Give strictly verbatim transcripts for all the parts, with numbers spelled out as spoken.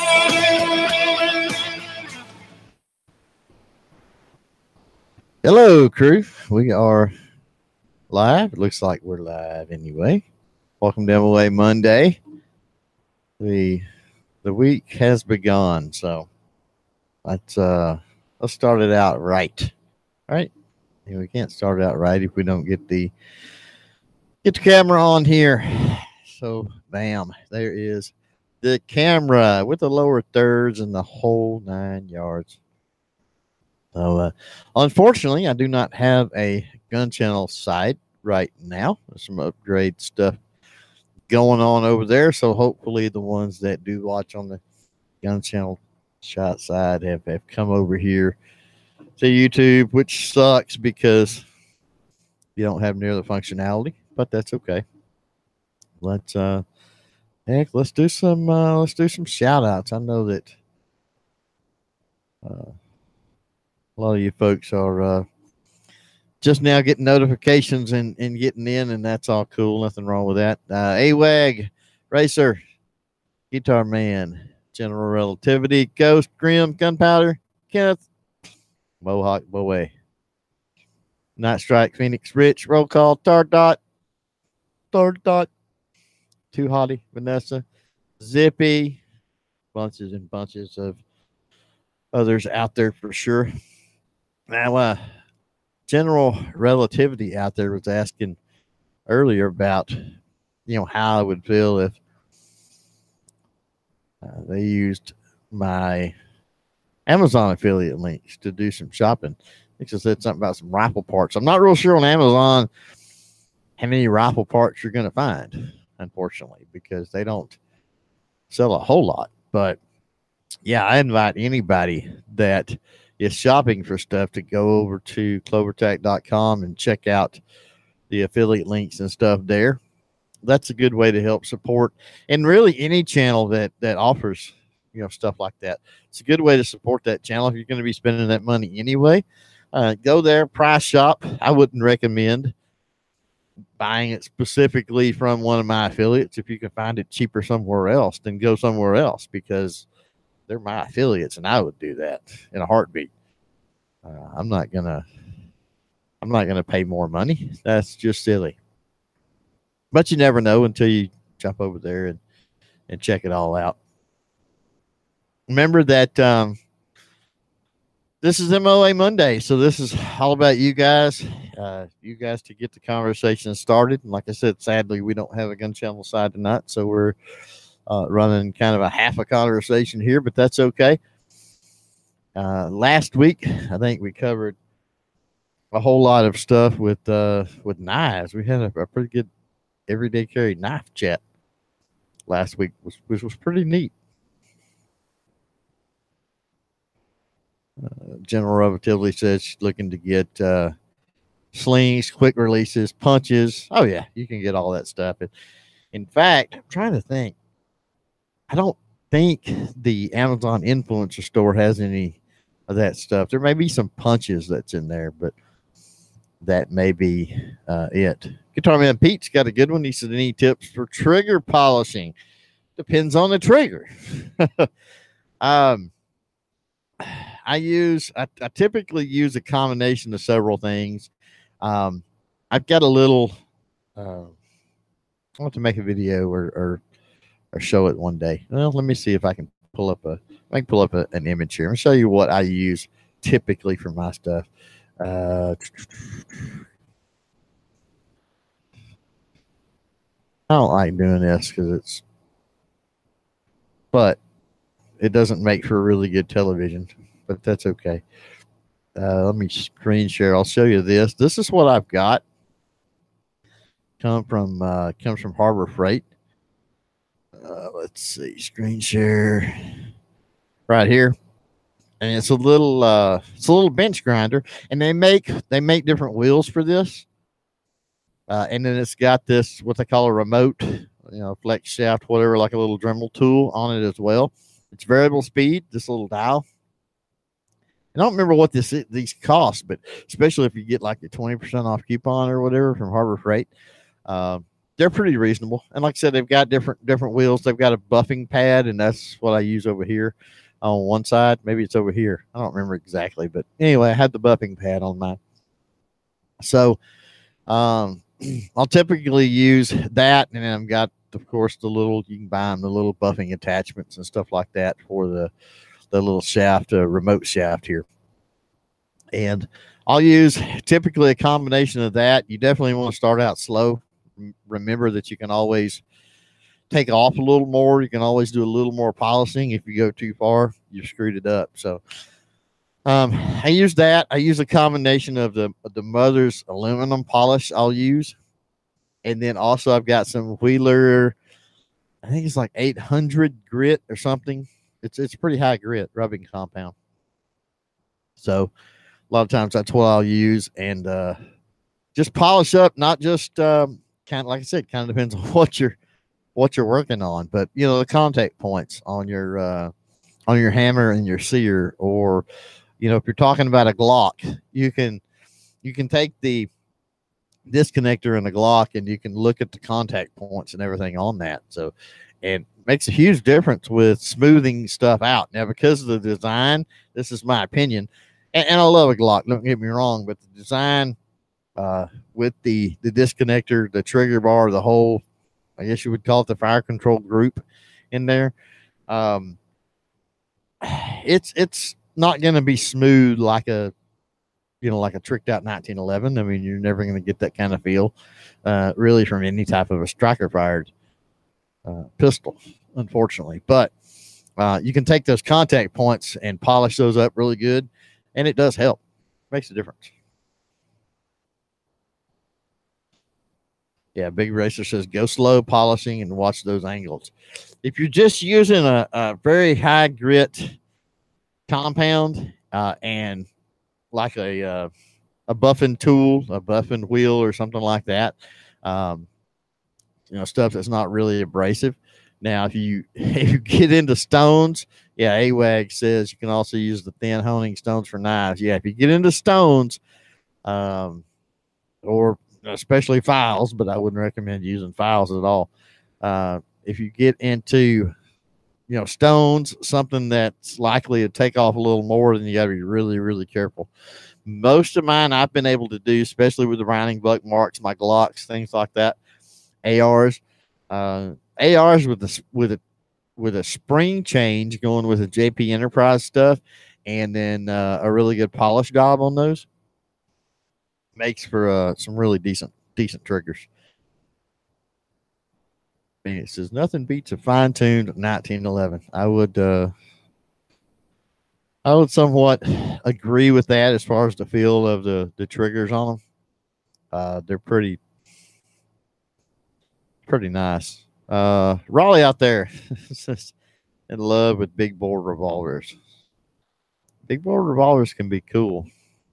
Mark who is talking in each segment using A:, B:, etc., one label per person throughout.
A: Hello, crew. We are live. It looks like we're live anyway. Welcome to M O A Monday. The the week has begun, so let's uh let's start it out right. All right. And we can't start it out right if we don't get the get the camera on here. So bam, there is the camera with the lower thirds and the whole nine yards. So, uh, unfortunately, I do not have a gun channel site right now. There's some upgrade stuff going on over there. So, hopefully, the ones that do watch on the gun channel shot side have, have come over here to YouTube, which sucks because you don't have near the functionality, but that's okay. Let's, uh, heck, let's do some, uh, let's do some shout outs. I know that, uh, a lot of you folks are, uh, just now getting notifications and, and getting in, and that's all cool. Nothing wrong with that. Uh, A-Wag, Racer, Guitar Man, General Relativity, Ghost, Grim, Gunpowder, Kenneth, Mohawk, Bowe, Night Strike, Phoenix, Rich, Roll Call, Tar Dot, Tar Dot, Too Hottie, Vanessa, Zippy, bunches and bunches of others out there for sure. Now, uh, General Relativity out there was asking earlier about, you know, how I would feel if uh, they used my Amazon affiliate links to do some shopping. I think I said something about some rifle parts. I'm not real sure on Amazon how many rifle parts you're going to find, unfortunately, because they don't sell a whole lot. But yeah, I invite anybody that is shopping for stuff to go over to clover tac dot com and check out the affiliate links and stuff there. That's a good way to help support, and really any channel that that offers, you know, stuff like that. It's a good way to support that channel if you're going to be spending that money anyway. Uh, go there, price shop. I wouldn't recommend buying it specifically from one of my affiliates. If you can find it cheaper somewhere else, then go somewhere else, because they're my affiliates, and I would do that in a heartbeat. Uh, I'm not gonna, I'm not gonna pay more money. That's just silly. But you never know until you jump over there and, and check it all out. Remember that um, this is M O A Monday, so this is all about you guys, uh, you guys to get the conversation started. And like I said, sadly, we don't have a gun channel side tonight, so we're uh, running kind of a half a conversation here, but that's okay. Uh, last week, I think we covered a whole lot of stuff with uh, with knives. We had a, a pretty good everyday carry knife chat last week, which, which was pretty neat. Uh, General Relativity says she's looking to get uh, slings, quick releases, punches. Oh, yeah, you can get all that stuff. In fact, I'm trying to think. I don't think the Amazon influencer store has any of that stuff. There may be some punches that's in there, but that may be uh, it. Guitar Man Pete's got a good one. He said, any tips for trigger polishing? Depends on the trigger. um, I use, I, I typically use a combination of several things. Um, I've got a little, uh, I want to make a video or, or, or show it one day. Well, let me see if I can pull up a, I can pull up a, an image here and show you what I use typically for my stuff. Uh, I don't like doing this because it's, but it doesn't make for really good television, but that's okay. Uh, let me screen share. I'll show you this. This is what I've got. Come from, uh, comes from Harbor Freight. Uh, let's see, screen share right here. And it's a little, uh, it's a little bench grinder, and they make, they make different wheels for this. Uh, and then it's got this, what they call a remote, you know, flex shaft, whatever, like a little Dremel tool on it as well. It's variable speed, this little dial. I don't remember what this these cost, but especially if you get like a twenty percent off coupon or whatever from Harbor Freight, uh, they're pretty reasonable. And like I said, they've got different different wheels. They've got a buffing pad, and that's what I use over here on one side. Maybe it's over here. I don't remember exactly, but anyway, I had the buffing pad on mine. So um, I'll typically use that, and then I've got, of course, the little, you can buy them, the little buffing attachments and stuff like that for the the little shaft, uh, remote shaft here. And I'll use typically a combination of that. You definitely want to start out slow. Remember that you can always take off a little more. You can always do a little more polishing. If you go too far, you've screwed it up. So um, I use that. I use a combination of the of the Mother's aluminum polish I'll use. And then also I've got some Wheeler, I think it's like eight hundred grit or something. It's it's pretty high grit rubbing compound. So a lot of times that's what I'll use, and uh, just polish up. Not just um, kind of like I said, kind of depends on what you're what you're working on, but you know the contact points on your uh, on your hammer and your sear, or you know if you're talking about a Glock, you can you can take the disconnector in the Glock and you can look at the contact points and everything on that. So, and makes a huge difference with smoothing stuff out. Now, because of the design, this is my opinion, and, and I love a Glock, don't get me wrong, but the design uh, with the, the disconnector, the trigger bar, the whole, I guess you would call it the fire control group in there, um, it's, it's not going to be smooth like a, you know, like a tricked out nineteen eleven. I mean, you're never going to get that kind of feel uh, really from any type of a striker fired uh, pistol, unfortunately. But uh, you can take those contact points and polish those up really good, and it does help. Makes a difference. Yeah, Big Racer says go slow polishing and watch those angles. If you're just using a, a very high grit compound uh, and like a uh, a buffing tool, a buffing wheel, or something like that, um, you know, stuff that's not really abrasive. Now, if you if you get into stones, yeah, A WAG says you can also use the thin honing stones for knives. Yeah, if you get into stones, um, or especially files, but I wouldn't recommend using files at all. Uh, if you get into you know, stones, something that's likely to take off a little more, then you got to be really, really careful. Most of mine I've been able to do, especially with the Reining Buck marks, my Glocks, things like that, A Rs, uh, A Rs with the with a with a spring change, going with a J P Enterprise stuff, and then uh, a really good polish job on those makes for uh, some really decent decent triggers. And it says nothing beats a fine-tuned nineteen eleven. I would, uh, I would somewhat agree with that as far as the feel of the the triggers on them. Uh, they're pretty, pretty nice. Uh, Raleigh out there is in love with big bore revolvers. Big bore revolvers can be cool.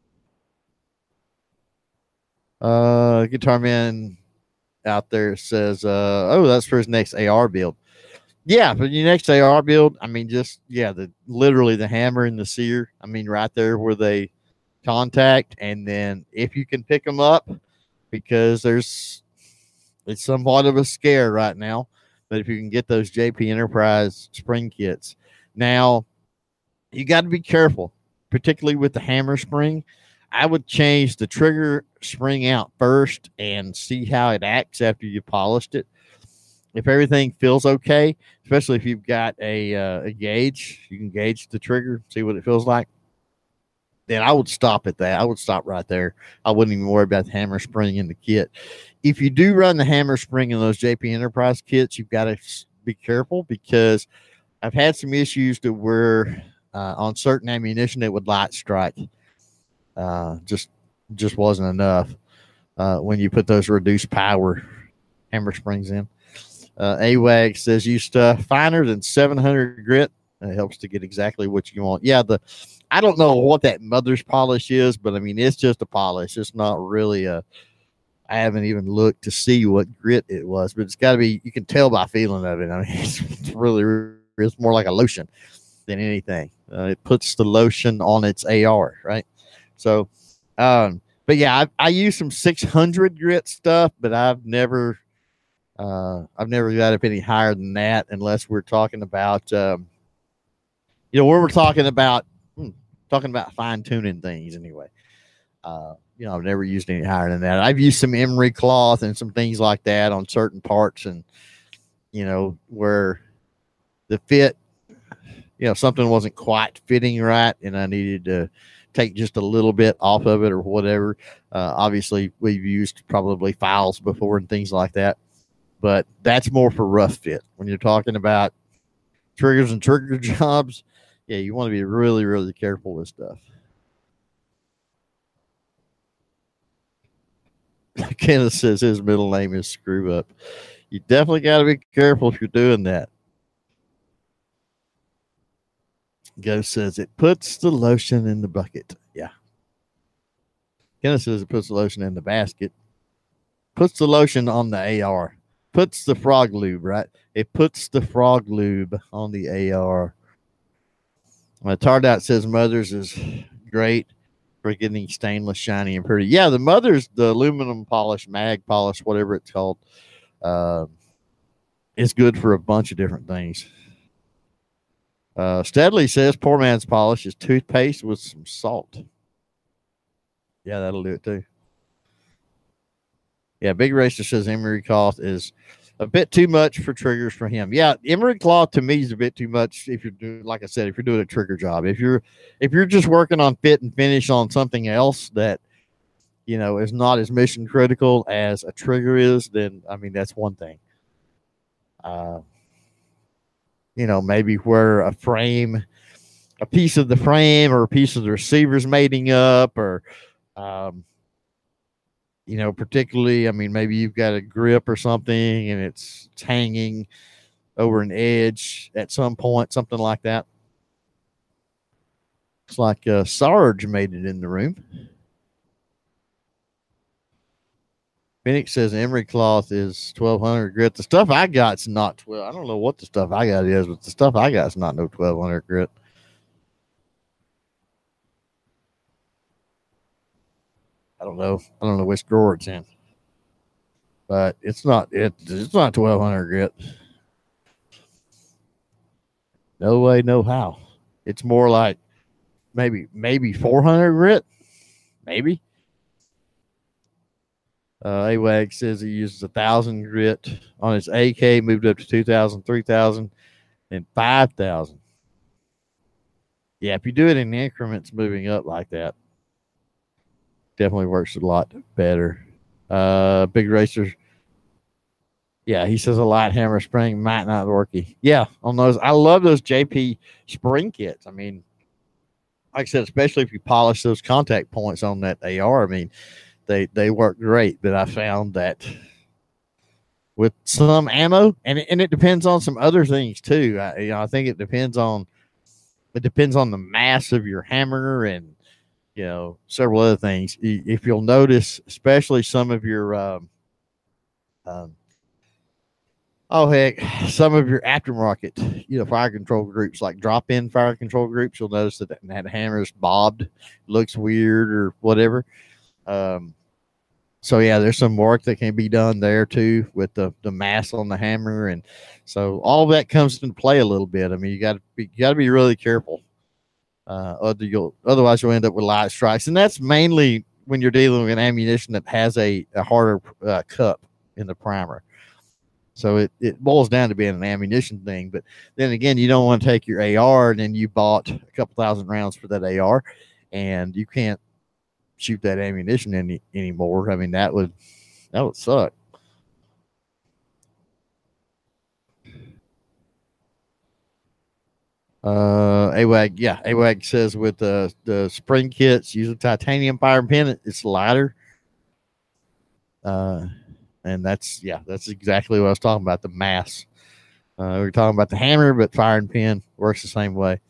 A: Uh, Guitar Man out there says, uh, oh, that's for his next A R build. Yeah, for your next A R build, I mean, just, yeah, the literally the hammer and the sear. I mean, right there where they contact. And then if you can pick them up, because there's, it's somewhat of a scare right now, but if you can get those J P Enterprise spring kits. Now, you got to be careful, particularly with the hammer spring. I would change the trigger spring out first and see how it acts after you polished it. If everything feels okay, especially if you've got a, uh, a gauge, you can gauge the trigger, see what it feels like. Then I would stop at that. I would stop right there. I wouldn't even worry about the hammer spring in the kit. If you do run the hammer spring in those J P Enterprise kits, you've got to be careful, because I've had some issues to where uh, on certain ammunition it would light strike. Uh, just just wasn't enough uh, when you put those reduced power hammer springs in. Uh, A WAG says use stuff finer than seven hundred grit. It helps to get exactly what you want. Yeah, the I don't know what that Mother's polish is, but I mean, it's just a polish. It's not really a, I haven't even looked to see what grit it was, but it's got to be, you can tell by feeling of it. I mean, it's, it's really, it's more like a lotion than anything. Uh, it puts the lotion on its A R, right? So, um, but yeah, I, I use some six hundred grit stuff, but I've never, Uh, I've never got up any higher than that unless we're talking about, um, you know, where we're talking about, hmm, talking about fine tuning things anyway. Uh, you know, I've never used any higher than that. I've used some emery cloth and some things like that on certain parts, and you know, where the fit, you know, something wasn't quite fitting right, and I needed to take just a little bit off of it or whatever. Uh, obviously, we've used probably files before and things like that, but that's more for rough fit. When you're talking about triggers and trigger jobs, yeah, you want to be really, really careful with stuff. Kenneth says his middle name is Screw Up. You definitely got to be careful if you're doing that. Ghost says it puts the lotion in the bucket. Yeah. Kenneth says it puts the lotion in the basket. Puts the lotion on the A R. Puts the frog lube, right? It puts the frog lube on the A R. Uh, Tardout says Mother's is great for getting stainless, shiny, and pretty. Yeah, the Mother's, the aluminum polish, mag polish, whatever it's called, uh, is good for a bunch of different things. Uh, Steadley says poor man's polish is toothpaste with some salt. Yeah, that'll do it too. Yeah, Big Racer says emery cloth is a bit too much for triggers for him. Yeah, emery cloth to me is a bit too much if you're doing, like I said, if you're doing a trigger job. If you're if you're just working on fit and finish on something else that you know is not as mission critical as a trigger is, then I mean that's one thing. Uh, you know, maybe where a frame, a piece of the frame or a piece of the receiver's mating up, or um, you know, particularly, I mean, maybe you've got a grip or something and it's, it's hanging over an edge at some point, something like that. Looks like uh, Sarge made it in the room. Phoenix says emery cloth is twelve hundred grit. The stuff I got's not twelve. I don't know what the stuff I got is, but the stuff I got is not no twelve hundred grit. I don't know. I don't know which drawer it's in, but it's not. It, it's not twelve hundred grit. No way, no how. It's more like maybe maybe four hundred grit, maybe. Uh, AWAG says he uses a thousand grit on his A K, moved up to two thousand, three thousand, and five thousand. Yeah, if you do it in increments moving up like that, definitely works a lot better. Uh, Big Racer, yeah, he says a light hammer spring might not work. Yeah, on those, I love those J P spring kits. I mean, like I said, especially if you polish those contact points on that A R, I mean, they they work great. But I found that with some ammo, and it, and it depends on some other things too. I, you know, I think it depends on it depends on the mass of your hammer and you know several other things. If you'll notice, especially some of your um, um, oh heck, some of your aftermarket, you know, fire control groups like drop-in fire control groups, you'll notice that that hammer is bobbed, looks weird or whatever. Um, so yeah, there's some work that can be done there too with the the mass on the hammer, and so all of that comes into play a little bit. I mean, you got to be you got to be really careful. Uh, other you'll otherwise you'll end up with light strikes, and that's mainly when you're dealing with an ammunition that has a, a harder uh, cup in the primer. So it, it boils down to being an ammunition thing. But then again, you don't want to take your A R and then you bought a couple thousand rounds for that A R, and you can't shoot that ammunition any anymore. I mean, that would that would suck. Uh, AWAG, yeah, AWAG says with the the spring kits, use a titanium fire pin. It's lighter. Uh, and that's yeah, that's exactly what I was talking about. The mass. Uh, we were talking about the hammer, but firing pin works the same way.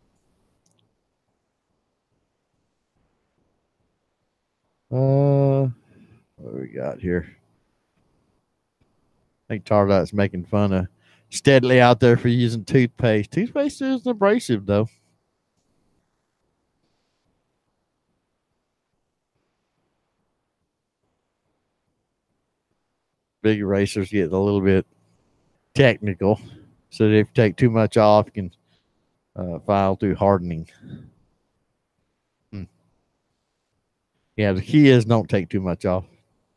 A: Uh, what do we got here? I think Tardot's making fun of Steadily out there for using toothpaste. Toothpaste is abrasive, though. big erasers get a little bit technical. So if you take too much off, you can uh, file through hardening. Hmm. Yeah, the key is don't take too much off.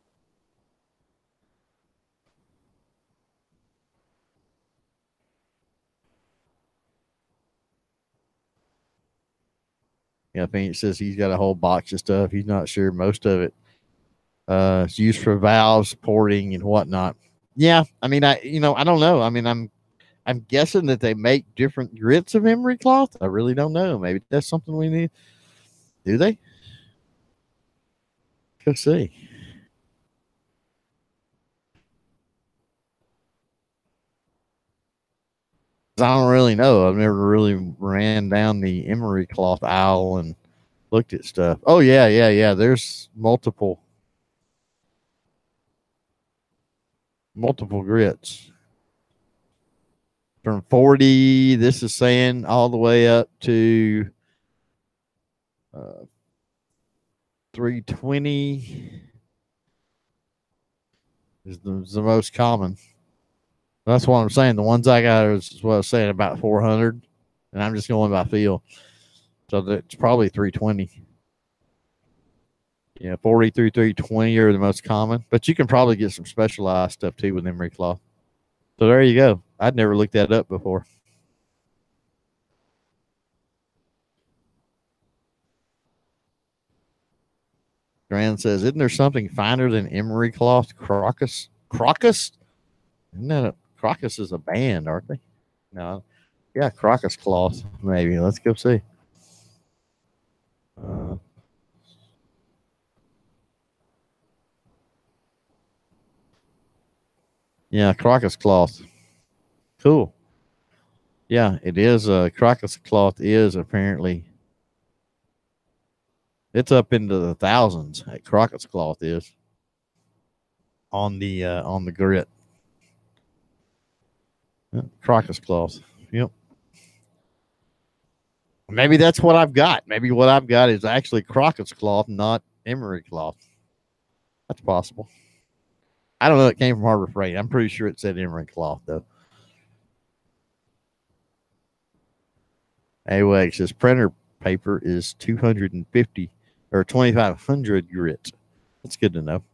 A: Yeah, I think it says he's got a whole box of stuff. He's not sure. Most of it uh, is used for valves, porting, and whatnot. Yeah, I mean, I you know, I don't know. I mean, I'm I'm guessing that they make different grits of emery cloth. I really don't know. Maybe that's something we need. Do they? Let's see. I don't really know. I've never really ran down the emery cloth aisle and looked at stuff. Oh yeah, yeah, yeah. There's multiple multiple grits. From forty, this is saying all the way up to uh, three twenty is the, is the most common. That's what I'm saying. The ones I got is what I was saying about four hundred, and I'm just going by feel. So that's probably three twenty. Yeah, forty through three twenty are the most common, but you can probably get some specialized stuff too with emery cloth. So there you go. I'd never looked that up before. Grand says, "Isn't there something finer than emery cloth? Crocus, Crocus? Isn't that a, Crocus is a band, aren't they? No, yeah, Crocus cloth. Maybe let's go see." Uh, yeah, Crocus cloth. Cool. Yeah, it is. Uh, Crocus cloth is apparently it's up into the thousands. At Crocus cloth is on the uh, on the grit. Yeah, Crocus cloth. Yep. Maybe that's what I've got. Maybe what I've got is actually Crocus cloth, not emery cloth. That's possible. I don't know. It came from Harbor Freight. I'm pretty sure it said emery cloth though. Anyway, it says printer paper is two hundred fifty or twenty-five hundred grit. That's good to know.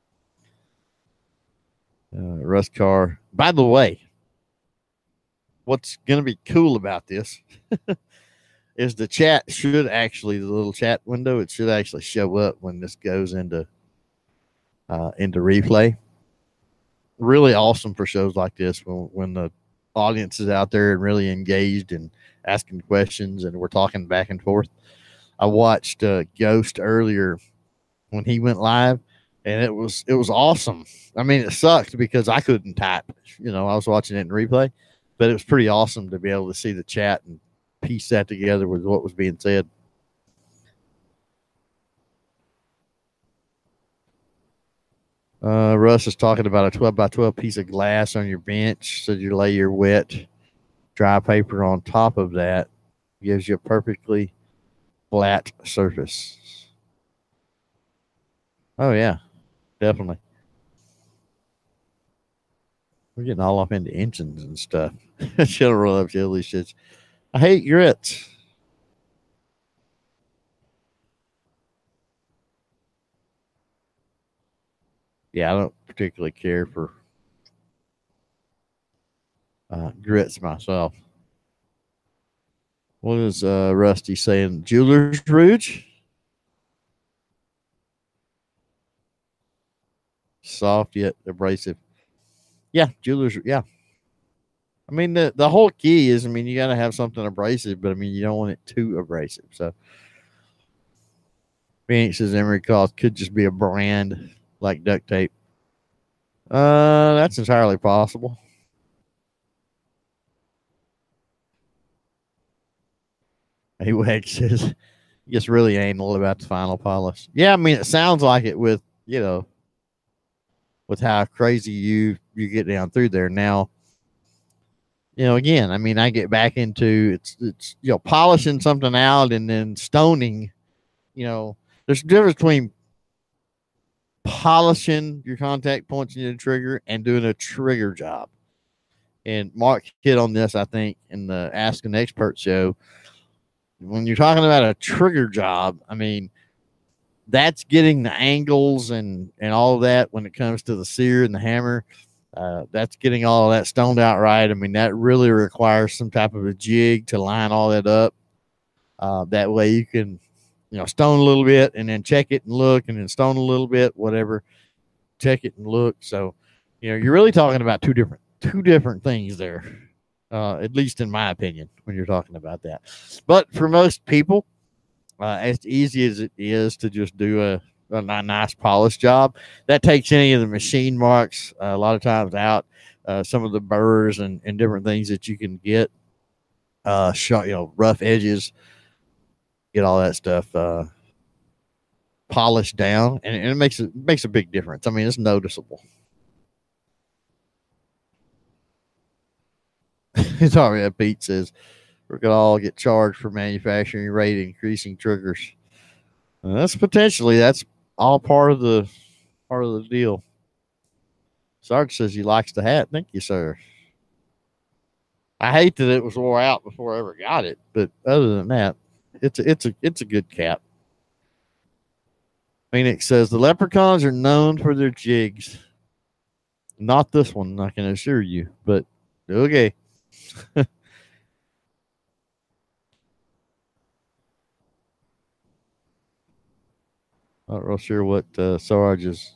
A: Uh, Russ Carr. By the way, what's going to be cool about this is the chat should actually, the little chat window, it should actually show up when this goes into uh, into replay. Really awesome for shows like this when, when the audience is out there and really engaged and asking questions and we're talking back and forth. I watched uh, Ghost earlier when he went live, and it was it was awesome. I mean, it sucked because I couldn't type. You know, I was watching it in replay, but it was pretty awesome to be able to see the chat and piece that together with what was being said. Uh, Russ is talking about a twelve by twelve piece of glass on your bench, so you lay your wet dry paper on top of that. Gives you a perfectly flat surface. Oh yeah, definitely. We're getting all off into engines and stuff. She'll roll up Jelly shits. I hate grits. Yeah, I don't particularly care for uh, grits myself. What is uh, Rusty saying? Jeweler's Rouge? Soft yet abrasive. Yeah, Jeweler's. Yeah. I mean, the, the whole key is, I mean, you got to have something abrasive, but I mean, you don't want it too abrasive. So, Phoenix says emery cloth could just be a brand like duct tape. Uh, that's entirely possible. Awag says, gets really anal about the final polish. Yeah, I mean, it sounds like it with, you know, with how crazy you you get down through there. Now, you know, again, I mean, I get back into it's it's you know polishing something out and then stoning. You know, there's a difference between polishing your contact points in your trigger and doing a trigger job. And Mark hit on this, I think, in the Ask an Expert show. When you're talking about a trigger job, I mean, that's getting the angles and, and all of that when it comes to the sear and the hammer. Uh, that's getting all of that stoned out right. I mean, that really requires some type of a jig to line all that up. Uh, that way you can, you know, stone a little bit and then check it and look, and then stone a little bit, whatever, check it and look. So, you know, you're really talking about two different two different things there, uh, at least in my opinion, when you're talking about that. But for most people, uh, as easy as it is to just do a, a nice polish job, that takes any of the machine marks uh, a lot of times out, uh, some of the burrs and, and different things that you can get, uh, shot, you know, rough edges, get all that stuff uh, polished down, and, and it makes it makes a big difference. I mean, it's noticeable. It's already, Pete says, we could all get charged for manufacturing rate increasing triggers. And that's potentially, that's all part of the part of the deal. Sarge says he likes the hat. Thank you, sir. I hate that it was wore out before I ever got it, but other than that, it's a, it's a it's a good cap. Phoenix says the leprechauns are known for their jigs. Not this one, I can assure you, but okay. Not real sure what uh, Sarge is.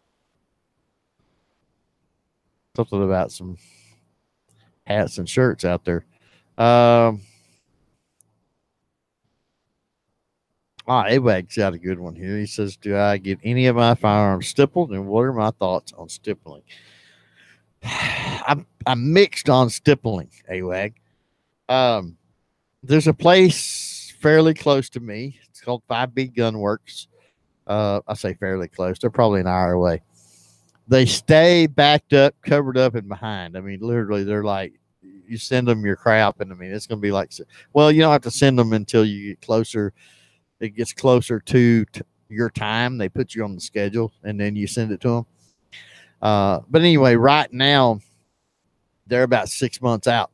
A: Something about some hats and shirts out there. Um, ah, A-Wag's got a good one here. He says, do I get any of my firearms stippled, and what are my thoughts on stippling? I'm, I'm mixed on stippling, A-Wag. Um, there's a place fairly close to me. It's called five B Gun Works. Uh, I say fairly close. They're probably an hour away. They stay backed up, covered up, and behind. I mean, literally, they're like, you send them your crap, and I mean, it's going to be like, well, you don't have to send them until you get closer. It gets closer to t- your time. They put you on the schedule, and then you send it to them. Uh, but anyway, right now, they're about six months out.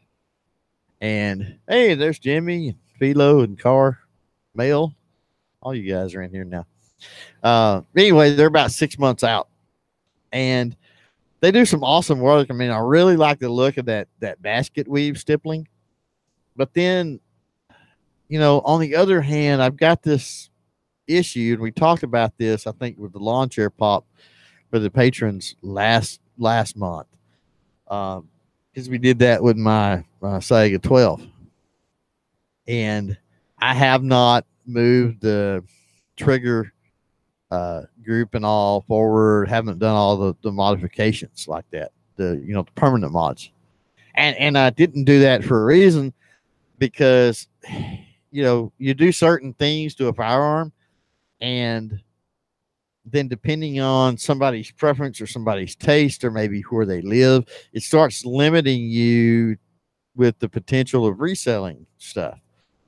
A: And hey, there's Jimmy, Philo, and Carr, Mel. All you guys are in here now. Uh, anyway, they're about six months out, and they do some awesome work. I mean, I really like the look of that that basket weave stippling. But then, you know, on the other hand, I've got this issue, and we talked about this, I think, with the lawn chair pop for the patrons last last month, because um, we did that with my uh, Saiga twelve, and I have not moved the trigger uh, group and all forward. Haven't done all the, the modifications like that, the you know the permanent mods, and and I didn't do that for a reason, because you know you do certain things to a firearm, and then depending on somebody's preference or somebody's taste or maybe where they live, it starts limiting you with the potential of reselling stuff.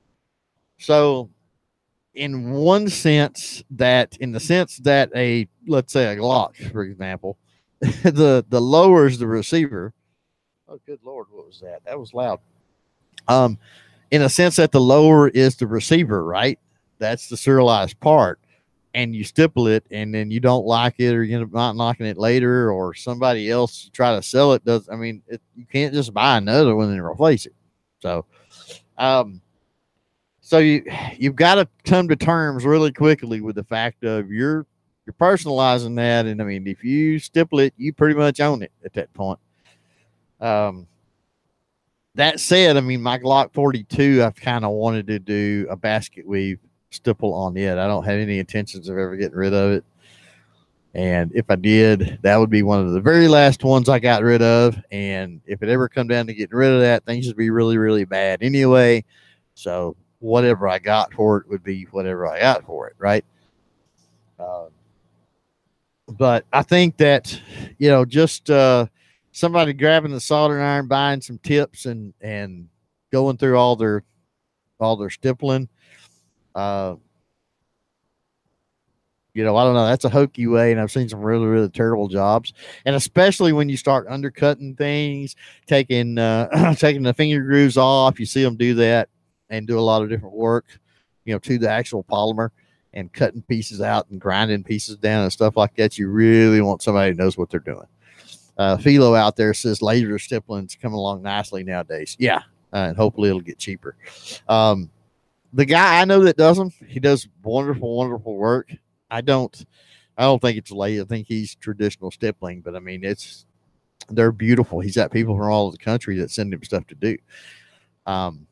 A: So in one sense, that in the sense that a, let's say a Glock, for example, the, the lowers the receiver. Oh, good Lord. What was that? That was loud. Um, in a sense that the lower is the receiver, right? That's the serialized part. And you stipple it, and then you don't like it, or you're not liking it later, or somebody else try to sell it. Does I mean it, you can't just buy another one and replace it. So, um, so you you've got to come to terms really quickly with the fact of you're you're personalizing that, and I mean if you stipple it, you pretty much own it at that point. Um, that said, I mean my Glock forty-two, I've kind of wanted to do a basket weave stipple on it. I don't have any intentions of ever getting rid of it. And if I did, that would be one of the very last ones I got rid of. And if it ever come down to getting rid of that, things would be really, really bad anyway. So whatever I got for it would be whatever I got for it, right? Uh, but I think that, you know, just uh, somebody grabbing the soldering iron, buying some tips, and and going through all their all their stippling, uh, You know, I don't know. That's a hokey way, and I've seen some really, really terrible jobs. And especially when you start undercutting things, taking uh, taking the finger grooves off, you see them do that and do a lot of different work, you know, to the actual polymer and cutting pieces out and grinding pieces down and stuff like that. You really want somebody who knows what they're doing. Uh, Philo out there says laser stippling's coming along nicely nowadays. Yeah, uh, and hopefully it'll get cheaper. Um, the guy I know that does them, he does wonderful, wonderful work. I don't, I don't think it's laser. I think he's traditional stippling, but I mean, it's they're beautiful. He's got people from all over the country that send him stuff to do. Um,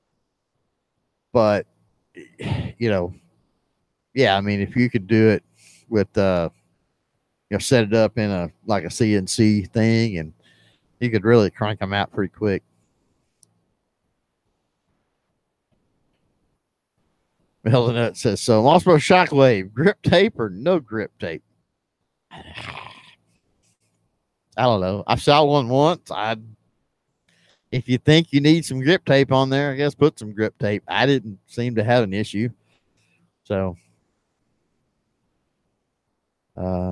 A: but you know, yeah, I mean, if you could do it with, uh, you know, set it up in a like a C N C thing, and you could really crank them out pretty quick. Melanut says so. Mossbro Shockwave, grip tape or no grip tape? I don't know. I saw one once. I, if you think you need some grip tape on there, I guess put some grip tape. I didn't seem to have an issue. So, uh,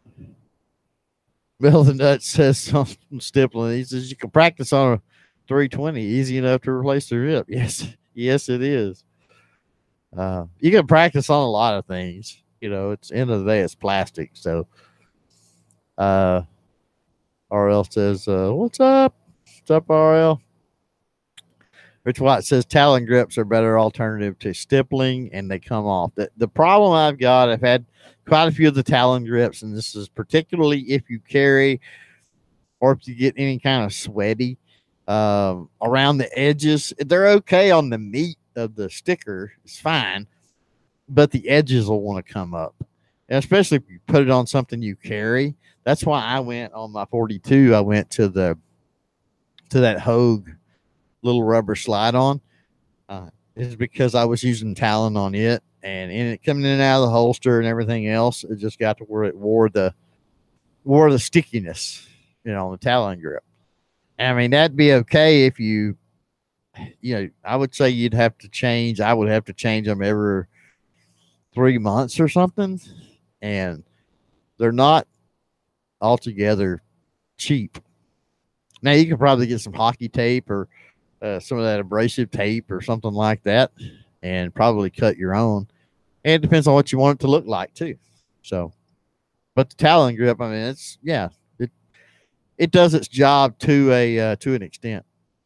A: Bill the Nut says something stippling. He says you can practice on a three twenty, easy enough to replace the rip. Yes, yes, it is. Uh, you can practice on a lot of things. You know, it's end of the day, it's plastic. So, uh, R L says, uh, "What's up? What's up, R L?" Rich White says talon grips are better alternative to stippling, and they come off. The, the problem I've got, I've had quite a few of the talon grips, and this is particularly if you carry or if you get any kind of sweaty um, around the edges. They're okay on the meat of the sticker, it's fine, but the edges will want to come up, and especially if you put it on something you carry. That's why I went on my forty-two. I went to the to that Hogue little rubber slide on. Uh, is because I was using talon on it, and in it coming in and out of the holster and everything else, it just got to where it wore the wore the stickiness, you know, on the talon grip. And I mean, that'd be okay if you, you know, I would say you'd have to change. I would have to change them every three months or something, and they're not altogether cheap. Now you could probably get some hockey tape or uh, some of that abrasive tape or something like that, and probably cut your own. And it depends on what you want it to look like too. So, but the talon grip, I mean, it's yeah, it it does its job to a uh, to an extent.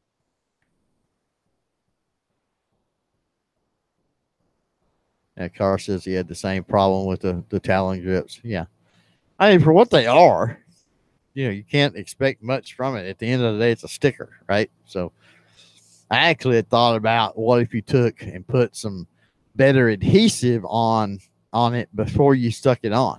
A: And Carr says he had the same problem with the the talon grips. Yeah, I mean, for what they are, you know, you can't expect much from it. At the end of the day, it's a sticker, right? So, I actually had thought about what if you took and put some better adhesive on on it before you stuck it on.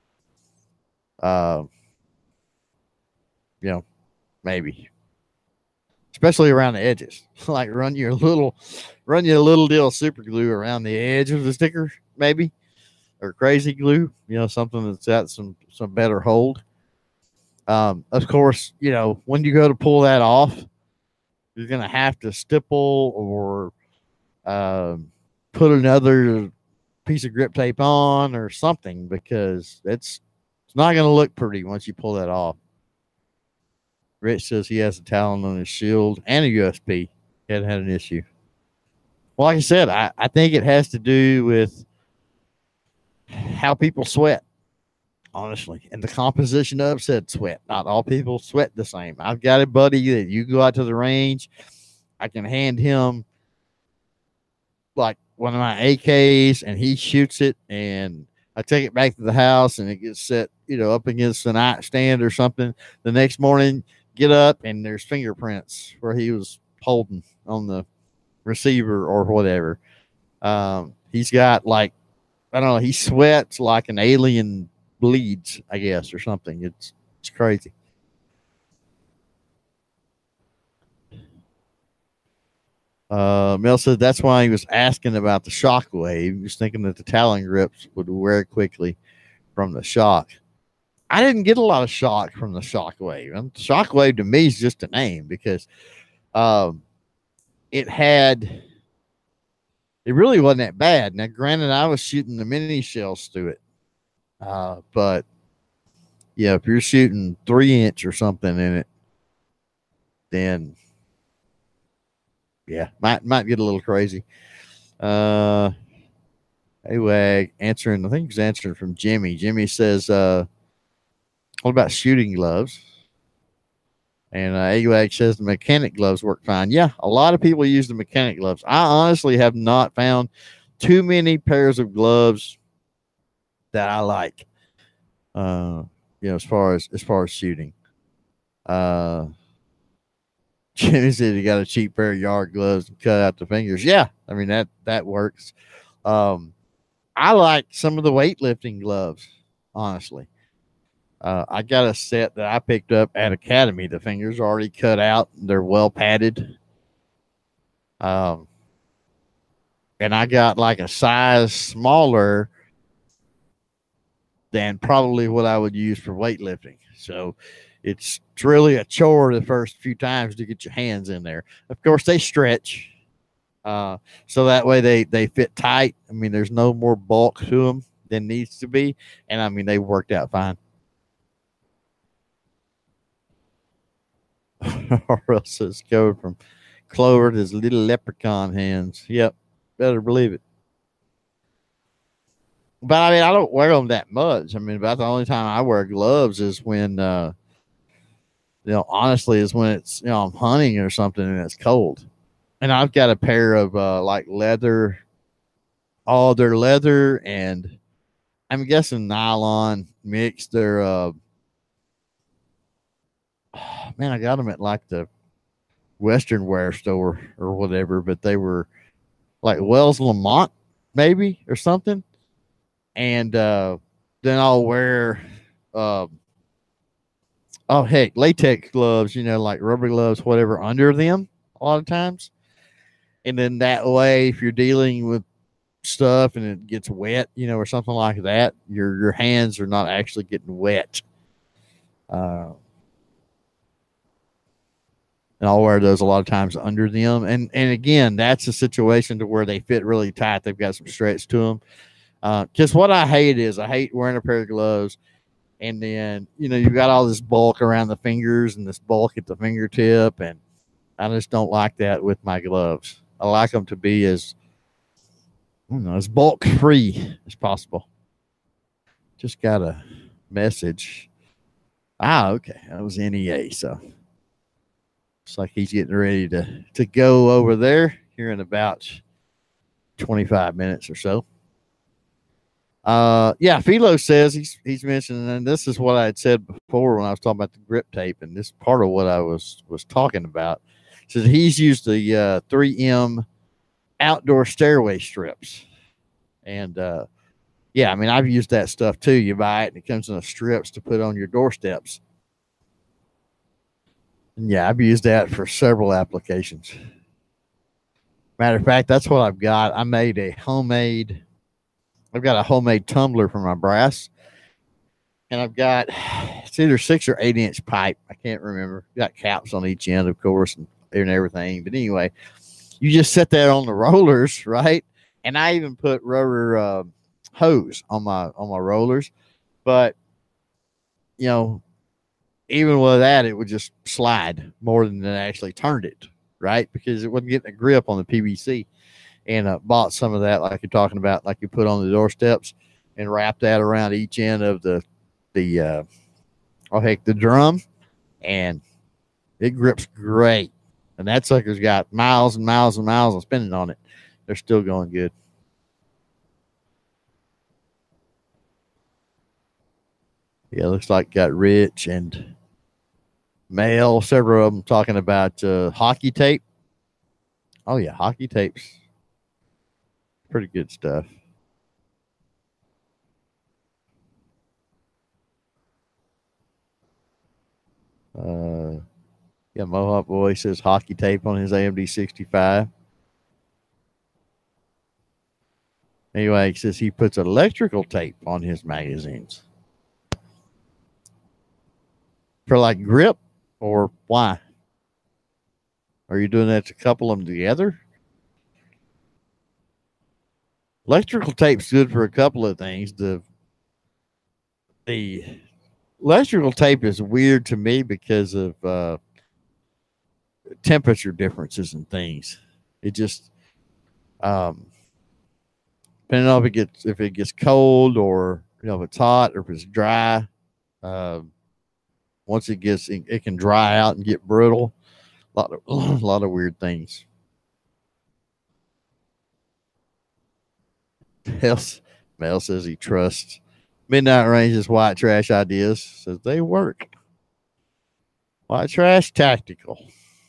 A: Uh, you know, maybe, especially around the edges. Like run your little, run your little deal of super glue around the edge of the sticker, maybe, or crazy glue. You know, something that's got some some better hold. Um, of course, you know, when you go to pull that off, you're gonna have to stipple or um, put another piece of grip tape on or something, because it's it's not going to look pretty once you pull that off. Rich says he has a talon on his shield and a U S P. He hadn't had an issue. Well, like I said, I, I think it has to do with how people sweat, honestly, and the composition of said sweat. Not all people sweat the same. I've got a buddy that you go out to the range, I can hand him like one of my A Ks and he shoots it, and I take it back to the house and it gets set, you know, up against the nightstand or something. The next morning, get up and there's fingerprints where he was holding on the receiver or whatever. Um, he's got like, I don't know, he sweats like an alien bleeds, I guess, or something. It's it's crazy. Uh, Mel said that's why he was asking about the shockwave. He was thinking that the talon grips would wear quickly from the shock. I didn't get a lot of shock from the shockwave. And shockwave to me is just a name because um, it had, it really wasn't that bad. Now, granted, I was shooting the mini shells through it, Uh, but yeah, if you're shooting three inch or something in it, then yeah, might might get a little crazy. Uh, anyway, answering, I think he's answering from Jimmy. Jimmy says, uh, "What about shooting gloves?" And uh, A U A G says the mechanic gloves work fine. Yeah, a lot of people use the mechanic gloves. I honestly have not found too many pairs of gloves that I like. Uh, you know, as far as as far as shooting. Uh, Jimmy said he got a cheap pair of yard gloves and cut out the fingers. Yeah, I mean that that works. Um, I like some of the weightlifting gloves, honestly. Uh, I got a set that I picked up at Academy. The fingers are already cut out. They're well padded. Um, and I got like a size smaller than probably what I would use for weightlifting. So it's, it's really a chore the first few times to get your hands in there. Of course, they stretch. Uh, so that way they, they fit tight. I mean, there's no more bulk to them than needs to be. And I mean, they worked out fine. Or else it's going from Clover to his little leprechaun hands. Yep, better believe it. But I mean, I don't wear them that much. I mean, about the only time I wear gloves is when, uh, you know, honestly, is when it's, you know, I'm hunting or something and it's cold. And I've got a pair of uh, like leather, all their leather and I'm guessing nylon mixed. They're, uh, oh, man, I got them at like the Western wear store or whatever, but they were like Wells Lamont maybe or something. And uh, then I'll wear, uh, oh heck, latex gloves, you know, like rubber gloves, whatever, under them a lot of times. And then that way, if you're dealing with stuff and it gets wet, you know, or something like that, your your hands are not actually getting wet. Uh, and I'll wear those a lot of times under them. And and again, that's a situation to where they fit really tight. They've got some stretch to them. Because uh, what I hate is I hate wearing a pair of gloves and then you know you've got all this bulk around the fingers and this bulk at the fingertip, and I just don't like that with my gloves. I like them to be as I don't know, as bulk free as possible. Just got a message. Ah, okay, that was N E A. So looks like he's getting ready to to go over there here in about twenty-five minutes or so. Uh, yeah, Philo says he's he's mentioning, and this is what I had said before when I was talking about the grip tape, and this part of what I was was talking about. Says he's used the uh, three M outdoor stairway strips, and uh, yeah, I mean I've used that stuff too. You buy it and it comes in the strips to put on your doorsteps. And yeah, I've used that for several applications. Matter of fact, that's what I've got. I made a homemade. I've got a homemade tumbler for my brass, and I've got it's either six or eight inch pipe. I can't remember. Got caps on each end, of course, and, and everything. But anyway, you just set that on the rollers, right? And I even put rubber uh, hose on my on my rollers. But you know, even with that, it would just slide more than it actually turned it, right? Because it wasn't getting a grip on the P V C. And uh, bought some of that, like you're talking about, like you put on the doorsteps, and wrap that around each end of the the uh, oh heck the drum, and it grips great. And that sucker's got miles and miles and miles of spinning on it. They're still going good. Yeah, looks like got Rich and Mel, several of them talking about uh, hockey tape. Oh yeah, hockey tapes, pretty good stuff. Uh, yeah, Mohawk Boy says hockey tape on his A M D sixty-five. Anyway, he says he puts electrical tape on his magazines. For like grip, or why? Are you doing that to couple them together? Electrical tape's good for a couple of things. The the electrical tape is weird to me because of uh, temperature differences and things. It just um, depending on if it gets if it gets cold or you know if it's hot or if it's dry. Uh, once it gets it, it can dry out and get brittle. A lot of a lot of weird things. Mel, Mel says he trusts Midnight Range's white trash ideas. Says they work. White trash tactical.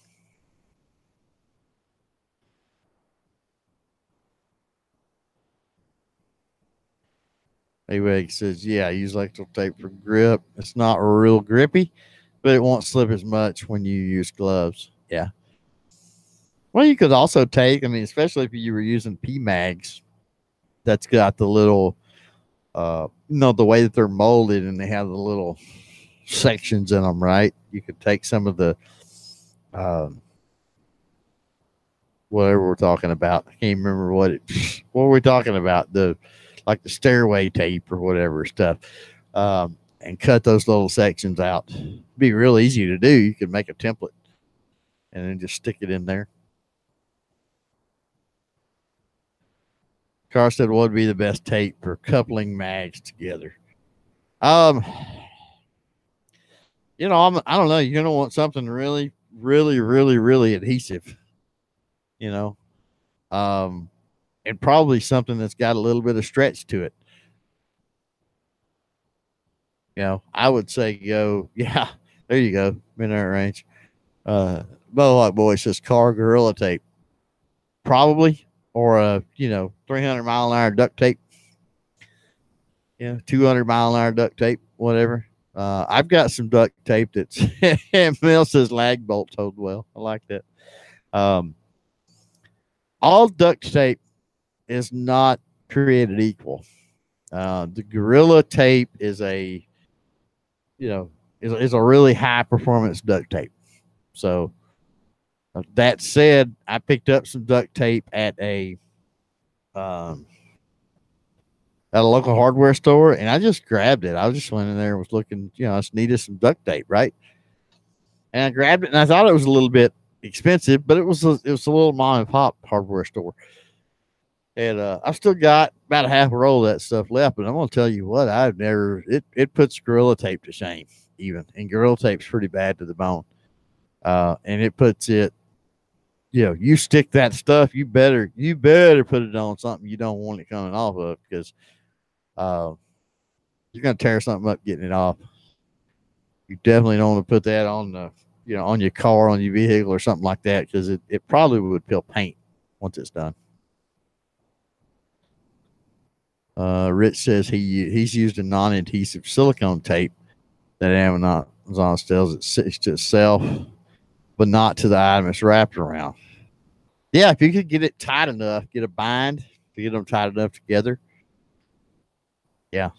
A: Anyway, says, yeah, I use electrical tape for grip. It's not real grippy, but it won't slip as much when you use gloves. Yeah. Well, you could also take, I mean, especially if you were using P MAGs, that's got the little, uh, you know, the way that they're molded and they have the little sections in them, right? You could take some of the, um, whatever we're talking about. I can't remember what it, what were we talking about? The, like the stairway tape or whatever stuff, um, and cut those little sections out. It'd be real easy to do. You could make a template and then just stick it in there. Carr said, what would be the best tape for coupling mags together? Um, you know, I'm, I don't know. You're going to want something really, really, really, really adhesive, you know, um, and probably something that's got a little bit of stretch to it. You know, I would say go, yeah, there you go, Midnight Range. Uh, Bud Boy says Carr Gorilla Tape, probably, or a you know three hundred mile an hour duct tape, yeah, two hundred mile an hour duct tape, whatever. Uh, I've got some duct tape that's Mel says lag bolts hold well. I like that. Um, all duct tape is not created equal. Uh, the Gorilla Tape is a you know is, is a really high performance duct tape. So uh, that said, I picked up some duct tape at a um, at a local hardware store, and I just grabbed it. I just went in there and was looking, you know, I just needed some duct tape, right? And I grabbed it, and I thought it was a little bit expensive, but it was a, it was a little mom and pop hardware store. And uh, I've still got about a half a roll of that stuff left, but I'm gonna tell you what, I've never it it puts Gorilla Tape to shame, even, and Gorilla Tape's pretty bad to the bone, uh, and it puts it. You know, you stick that stuff, you better you better put it on something you don't want it coming off of, because uh, you're gonna tear something up getting it off. You definitely don't want to put that on the you know on your car, on your vehicle, or something like that, because it, it probably would peel paint once it's done. Uh, Rich says he he's used a non-adhesive silicone tape that Amazon sells. It sticks to itself, but not to the item it's wrapped around. Yeah, if you could get it tight enough, get a bind to get them tight enough together. Yeah,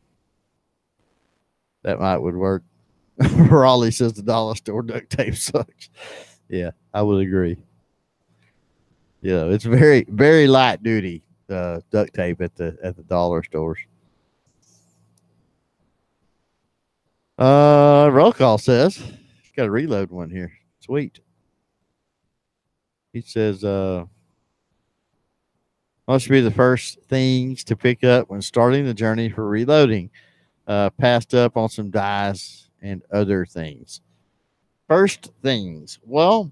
A: that might would work. Raleigh says the dollar store duct tape sucks. Yeah, I would agree. Yeah, it's very very light duty uh, duct tape at the at the dollar stores. Uh, roll call says got a reload one here. Sweet. He says, uh, what should be the first things to pick up when starting the journey for reloading? Uh, passed up on some dies and other things. First things. Well,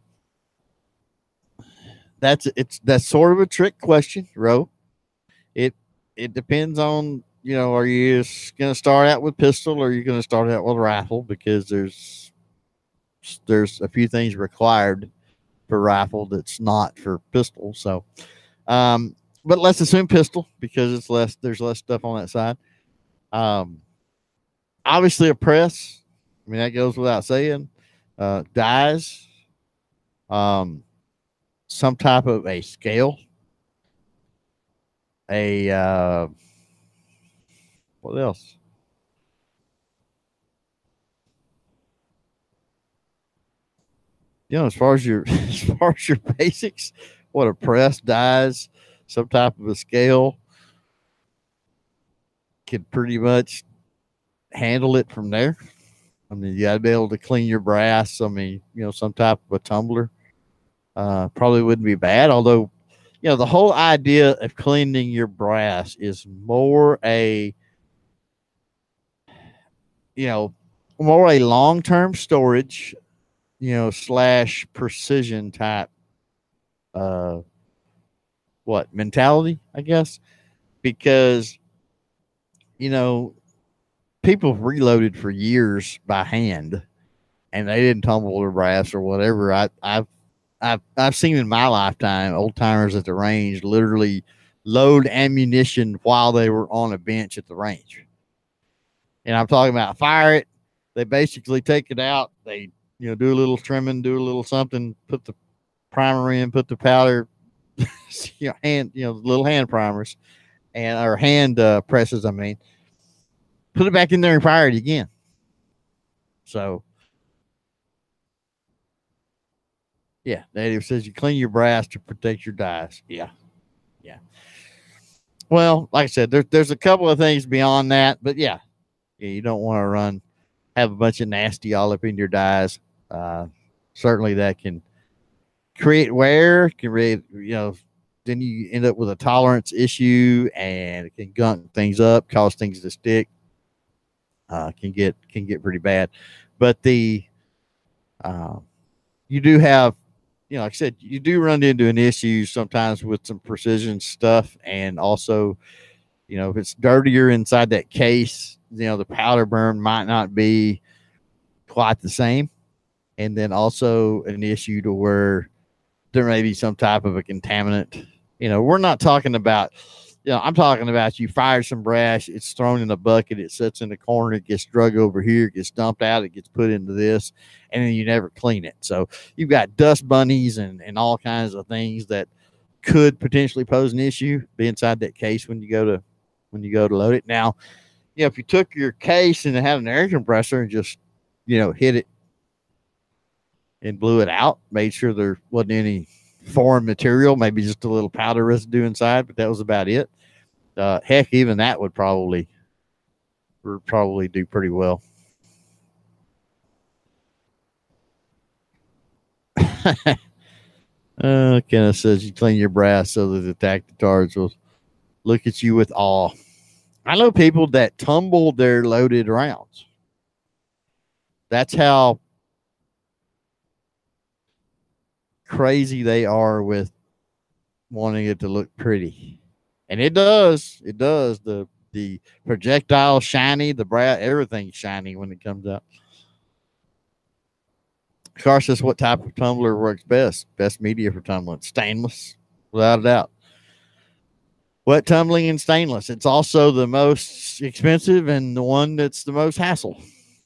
A: that's it's that's sort of a trick question, Ro. It it depends on you know, are you going to start out with pistol or are you going to start out with rifle? Because there's there's a few things required for rifle that's not for pistol. So, um, but let's assume pistol because it's less. There's less stuff on that side. Um, obviously a press. I mean that goes without saying. Uh, dies. Um, some type of a scale. A uh, what else? You know, as far as your as far as your basics, what a press, dies, some type of a scale can pretty much handle it from there. I mean, you got to be able to clean your brass. I mean, you know, some type of a tumbler uh, probably wouldn't be bad. Although, you know, the whole idea of cleaning your brass is more a, you know, more a long-term storage, you know, slash precision type, uh, what mentality, I guess, because, you know, people have reloaded for years by hand and they didn't tumble their brass or whatever. I, I've, I've, I've seen in my lifetime old timers at the range literally load ammunition while they were on a bench at the range. And I'm talking about fire it. They basically take it out. They, you know, do a little trimming, do a little something, put the primer in, put the powder, you know, hand, you know, little hand primers and or hand uh, presses. I mean, put it back in there and fire it again. So, yeah, Native says you clean your brass to protect your dies. Yeah, yeah. Well, like I said, there's there's a couple of things beyond that, but yeah, yeah you don't want to run have a bunch of nasty all up in your dies. Uh, certainly, that can create wear, can create you know. Then you end up with a tolerance issue, and it can gunk things up, cause things to stick. Uh, can get can get pretty bad, but the uh, you do have, you know, like I said, you do run into an issue sometimes with some precision stuff, and also, you know, if it's dirtier inside that case, you know, the powder burn might not be quite the same, and then also an issue to where there may be some type of a contaminant. You know, we're not talking about, you know, I'm talking about you fire some brass, it's thrown in a bucket, it sits in the corner, it gets drug over here, it gets dumped out, it gets put into this, and then you never clean it. So you've got dust bunnies and, and all kinds of things that could potentially pose an issue be inside that case when you go to when you go to load it. Now, you know, if you took your case and it had an air compressor and just, you know, hit it and blew it out, made sure there wasn't any foreign material, maybe just a little powder residue inside, but that was about it. Uh, heck, even that would probably would probably do pretty well. uh, Kenneth says you clean your brass so that the tactitards will look at you with awe. I know people that tumble their loaded rounds. That's how crazy they are with wanting it to look pretty. And it does. It does. The the projectile shiny, the brass, everything's shiny when it comes out. Car says, what type of tumbler works best? Best media for tumbling? Stainless, without a doubt. Wet tumbling and stainless. It's also the most expensive and the one that's the most hassle.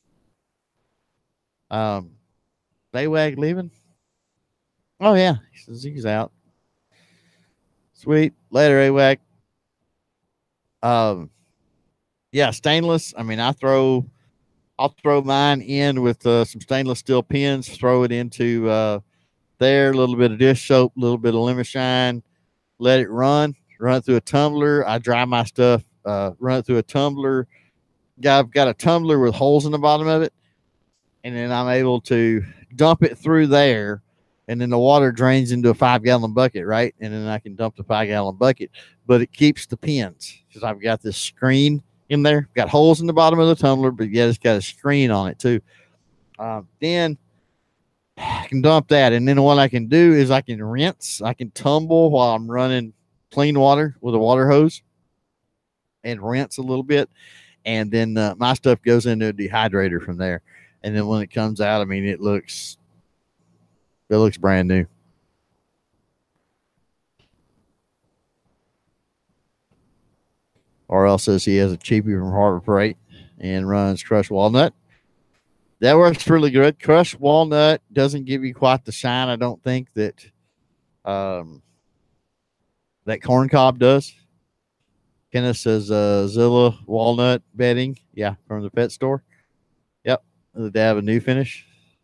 A: Um, Daywag leaving? Oh, yeah. He says he's out. Sweet. Later, A W A C. Um, yeah, stainless. I mean, I throw, I'll throw mine in with uh, some stainless steel pins, throw it into uh, there, a little bit of dish soap, a little bit of lemon shine, let it run, run it through a tumbler. I dry my stuff, uh, run it through a tumbler. I've got a tumbler with holes in the bottom of it, and then I'm able to dump it through there, and then the water drains into a five-gallon bucket, right? And then I can dump the five-gallon bucket, but it keeps the pins because I've got this screen in there. Got holes in the bottom of the tumbler, but yet it's got a screen on it too. Uh, then I can dump that, and then what I can do is I can rinse. I can tumble while I'm running clean water with a water hose and rinse a little bit, and then uh, my stuff goes into a dehydrator from there. And then when it comes out, I mean, it looks it looks brand new. R L says he has a cheapie from Harbor Freight and runs crushed walnut. That works really good. Crushed walnut doesn't give you quite the shine, I don't think, that um, that corn cob does. Kenneth says uh, Zilla walnut bedding. Yeah, from the pet store. Yep. They have a new finish.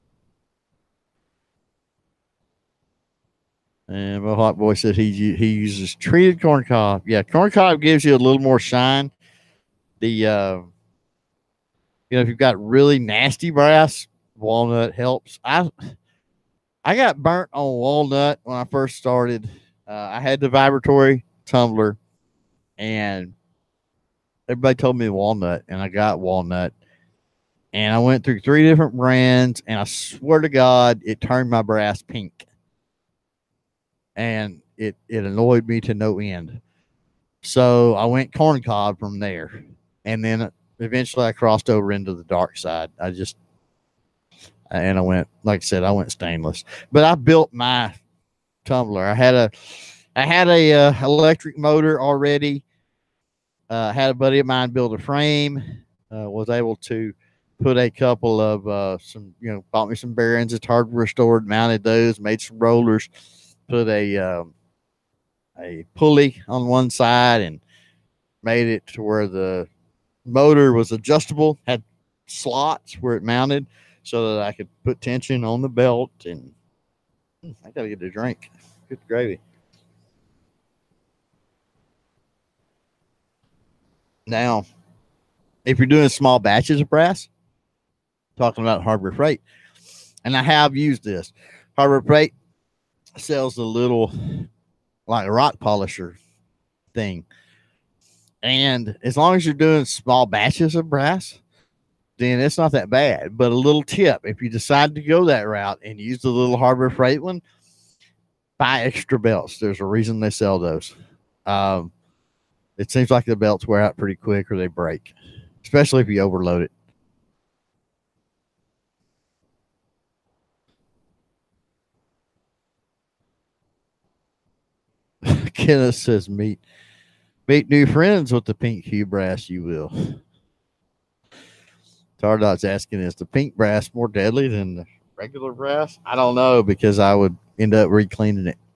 A: And Mohawk Boy said he he uses treated corn cob. Yeah, corn cob gives you a little more shine. The uh, You know, if you've got really nasty brass, walnut helps. I I got burnt on walnut when I first started. Uh, I had the vibratory tumbler, and everybody told me walnut, and I got walnut. And I went through three different brands, and I swear to God, it turned my brass pink, and it it annoyed me to no end. So I went corncob from there, and then eventually I crossed over into the dark side. I just and I went, like I said, I went stainless. But I built my tumbler. I had a I had a uh, electric motor already. Uh, had a buddy of mine build a frame. Uh, was able to put a couple of uh, some, you know, bought me some bearings at hardware store, mounted those, made some rollers, put a um, a pulley on one side, and made it to where the motor was adjustable, had slots where it mounted, so that I could put tension on the belt. And I gotta get a drink. Good gravy. Now, if you're doing small batches of brass, talking about Harbor Freight, and I have used this. Harbor Freight sells a little like a rock polisher thing. And as long as you're doing small batches of brass, then it's not that bad. But a little tip, if you decide to go that route and use the little Harbor Freight one, buy extra belts. There's a reason they sell those. Um, it seems like the belts wear out pretty quick or they break, especially if you overload it. Kenneth says, meet meet new friends with the pink hue brass, you will. Tardot's asking, is the pink brass more deadly than the regular brass? I don't know, because I would end up re-cleaning it.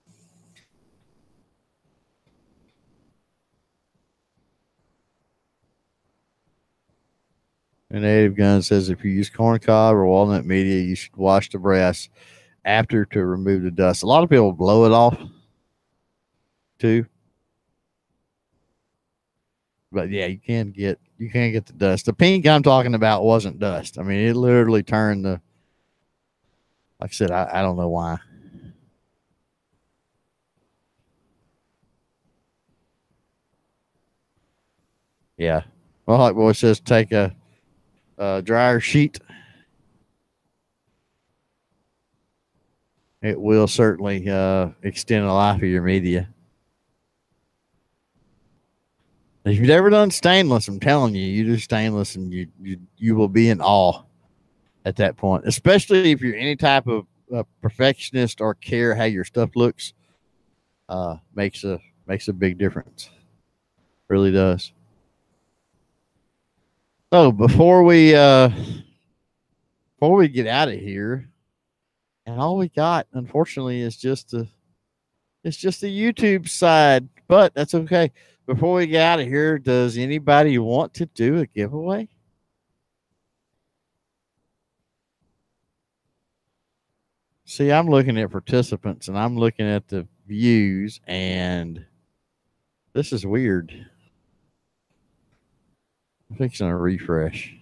A: And Native Gun says, if you use corncob or walnut media, you should wash the brass after to remove the dust. A lot of people blow it off too. But yeah, you can get you can get the dust. The pink I'm talking about wasn't dust. I mean, it literally turned the. Like I said, I, I don't know why. Yeah, well, like boy says, take a, a dryer sheet. It will certainly uh, extend the life of your media. If you've never done stainless, I'm telling you, you do stainless and you you, you will be in awe at that point, especially if you're any type of uh, perfectionist or care how your stuff looks. Uh, makes a makes a big difference. Really does. So before we uh, before we get out of here, and all we got, unfortunately, is just the it's just the YouTube side, but that's okay. Before we get out of here, does anybody want to do a giveaway? See, I'm looking at participants and I'm looking at the views, and this is weird. I'm fixing a refresh.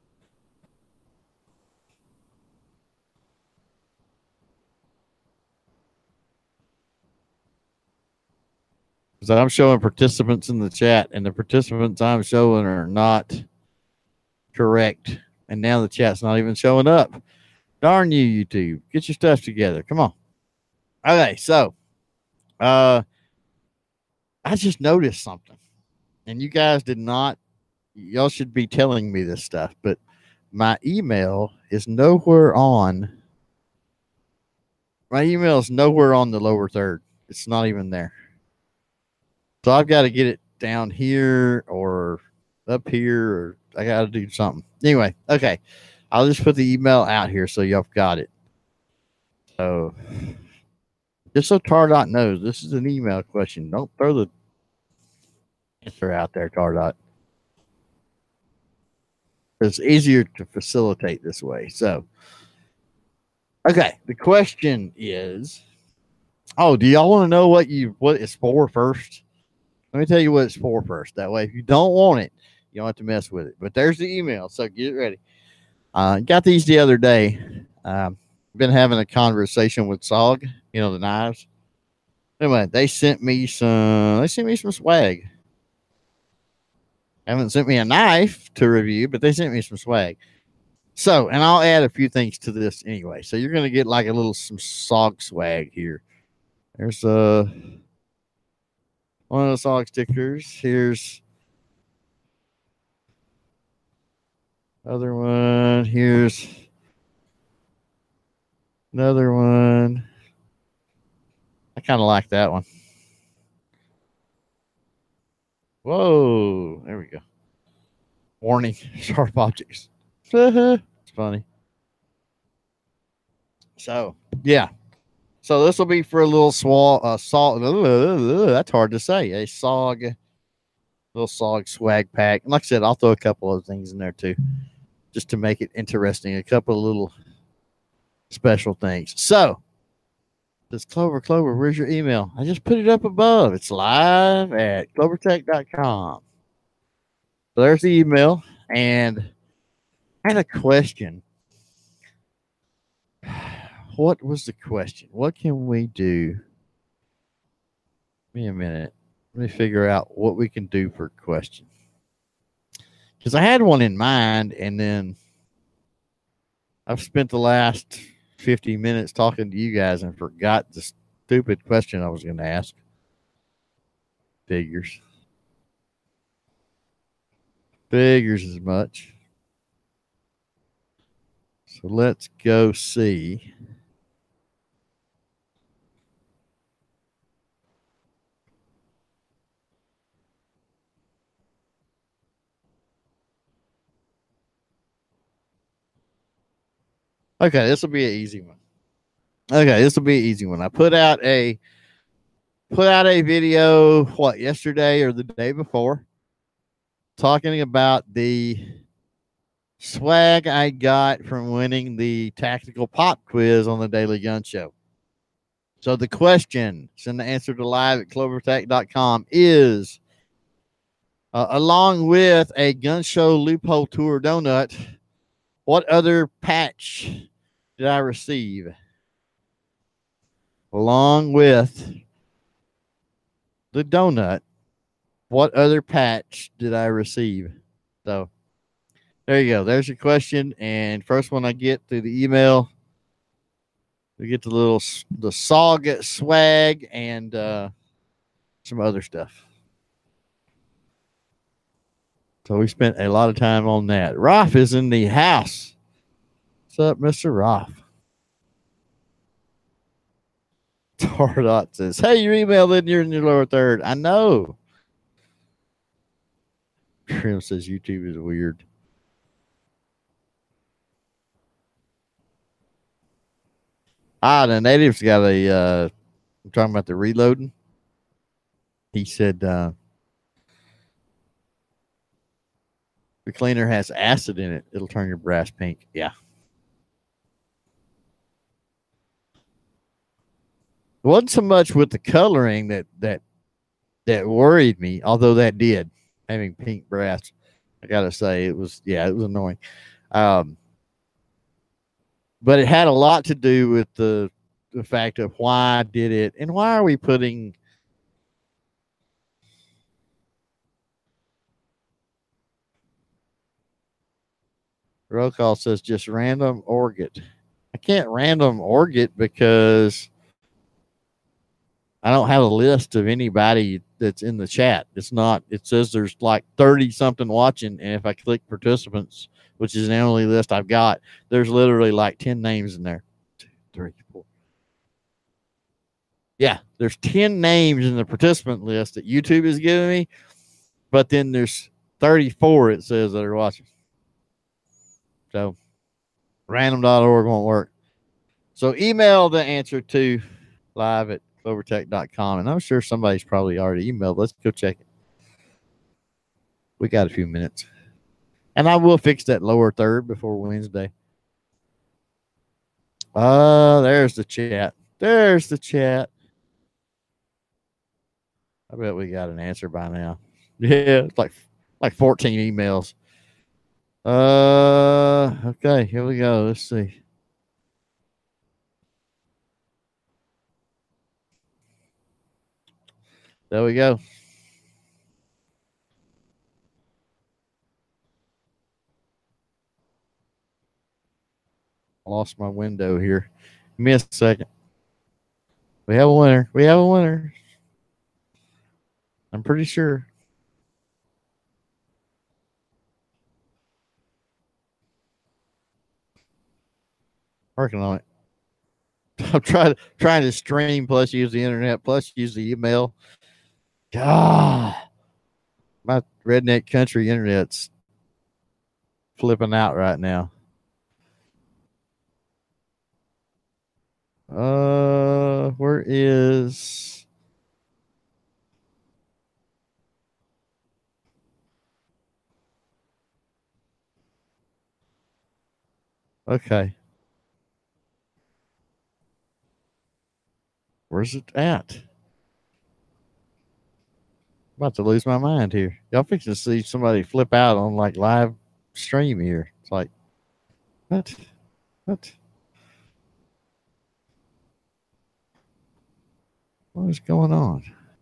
A: Because I'm showing participants in the chat, and the participants I'm showing are not correct. And now the chat's not even showing up. Darn you, YouTube. Get your stuff together. Come on. Okay, so uh I just noticed something. And you guys did not, y'all should be telling me this stuff, but my email is nowhere on. My email is nowhere on the lower third. It's not even there. So I've got to get it down here or up here, or I got to do something. Anyway, okay. I'll just put the email out here so y'all got it. So just so Tardot knows, this is an email question. Don't throw the answer out there, Tardot. It's easier to facilitate this way. So, okay, the question is, oh, do y'all want to know what you what it's for first? Let me tell you what it's for first. That way, if you don't want it, You don't have to mess with it. But there's the email. So get ready. Uh, got these the other day. Um, been having a conversation with S O G, you know, the knives. Anyway, they sent me some, they sent me some swag. Haven't sent me a knife to review, but they sent me some swag. So, and I'll add a few things to this anyway. So you're going to get like a little some S O G swag here. There's uh, one of the S O G stickers. Here's other one. Here's another one. I kind of like that one. Whoa, there we go. Warning, sharp objects. It's funny. So, yeah. So this will be for a little swall, uh, salt. That's hard to say. A S O G, little S O G swag pack. And like I said, I'll throw a couple of things in there too, just to make it interesting. A couple of little special things. So, this Clover, Clover, where's your email? I just put it up above. It's live at clover tech dot com. So there's the email. And I had a question. What was the question? What can we do? Give me a minute. Let me figure out what we can do for a question. Because I had one in mind, and then I've spent the last fifty minutes talking to you guys and forgot the stupid question I was going to ask. Figures. Figures as much. So let's go see. Okay, this will be an easy one. Okay, this will be an easy one. I put out a put out a video, what, yesterday or the day before, talking about the swag I got from winning the tactical pop quiz on the Daily Gun Show. So the question, send the answer to live at clover tech dot com, is uh, along with a Gun Show Loophole Tour donut, what other patch did I receive? Along with the donut, what other patch did I receive? So there you go. There's your question. And first one I get through the email, we get the little the S O G swag and uh, some other stuff. So we spent a lot of time on that. Roth is in the house. What's up, Mister Roth? Tardot says, hey, your email in you're in your lower third. I know. Trim says YouTube is weird. Ah, the native's got a, uh, I'm talking about the reloading. He said, uh, the cleaner has acid in it. It'll turn your brass pink. Yeah. It wasn't so much with the coloring that, that, that worried me, although that did, having pink brass. I got to say, it was, yeah, it was annoying. Um, but it had a lot to do with the, the fact of why I did it and why are we putting roll call says just random orget. I can't random orget because I don't have a list of anybody that's in the chat. It's not, it says there's like thirty something watching. And if I click participants, which is the only list I've got, there's literally like ten names in there. Two, three, four. Yeah, there's ten names in the participant list that YouTube is giving me, but then there's thirty-four it says that are watching. So random dot org won't work. So email the answer to live at clover tech dot com, and I'm sure somebody's probably already emailed. Let's go check it. We got a few minutes. And I will fix that lower third before Wednesday. Uh, there's the chat. There's the chat. I bet we got an answer by now. Yeah, it's like like fourteen emails. Uh, okay, here we go. Let's see. There we go. I lost my window here. Give me a second. We have a winner. We have a winner. I'm pretty sure. Working on it. I'm trying trying to stream plus use the internet plus use the email. God, my redneck country internet's flipping out right now. Uh, where is? Okay. Where's it at? I'm about to lose my mind here. Y'all fixing to see somebody flip out on like live stream here. It's like, what? What? What is going on?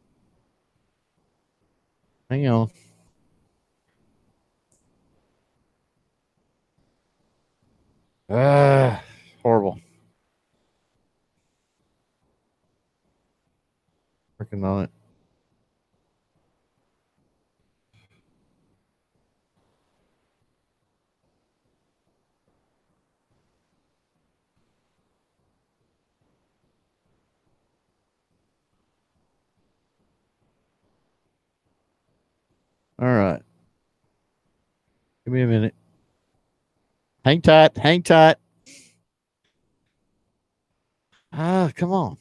A: Hang on. Ah, horrible. Working on it. All right. Give me a minute. Hang tight. Hang tight. Ah, come on.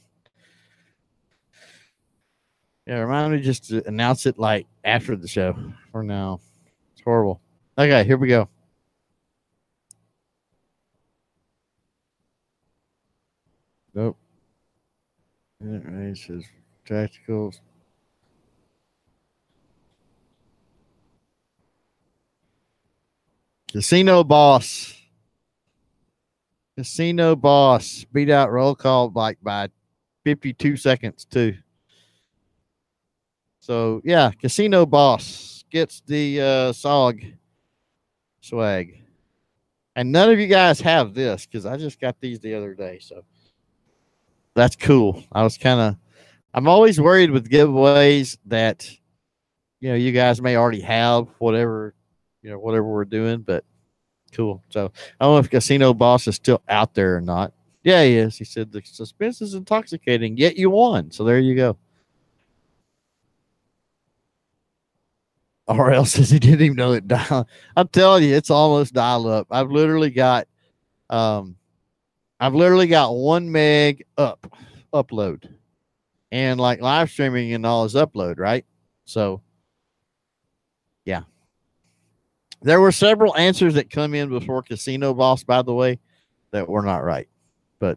A: Yeah, remind me just to announce it like after the show. For now, it's horrible. Okay, here we go. Nope. It says tacticals. Casino Boss. Casino Boss beat out Roll Call like by fifty-two seconds too. So yeah, Casino Boss gets the uh, S O G swag, and none of you guys have this because I just got these the other day. So that's cool. I was kind of, I'm always worried with giveaways that, you know, you guys may already have whatever, you know, whatever we're doing, but cool. So I don't know if Casino Boss is still out there or not. Yeah, he is. He said the suspense is intoxicating, yet you won. So there you go. Or else says he didn't even know it dial. I'm telling you, it's almost dial up. I've literally got, um, I've literally got one meg up, upload, and like live streaming and all is upload, right? So, yeah. There were several answers that come in before Casino Boss, by the way, that were not right. But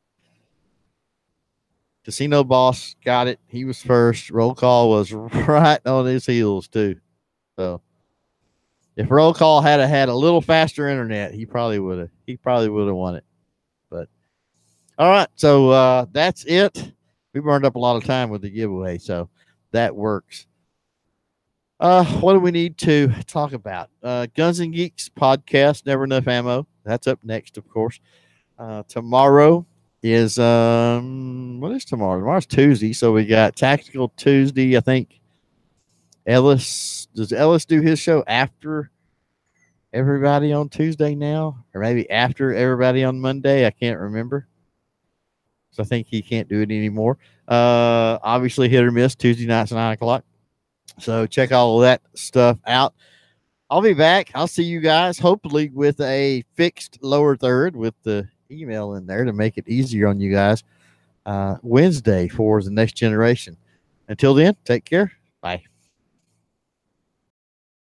A: Casino Boss got it. He was first. Roll Call was right on his heels, too. So if Roll Call had a, had a little faster internet, he probably would have. He probably would have won it. But all right, so uh, that's it. We burned up a lot of time with the giveaway, so that works. Uh, what do we need to talk about? Uh, Guns and Geeks podcast, Never Enough Ammo. That's up next, of course. Uh, tomorrow is um, what is tomorrow? Tomorrow's Tuesday, so we got Tactical Tuesday. I think Ellis does Ellis do his show after everybody on Tuesday now, or maybe after everybody on Monday? I can't remember. So I think he can't do it anymore. Uh, obviously, hit or miss Tuesday nights at nine o'clock. So check all of that stuff out. I'll be back. I'll see you guys hopefully with a fixed lower third with the email in there to make it easier on you guys. Uh, Wednesday for the next generation. Until then, take care. Bye.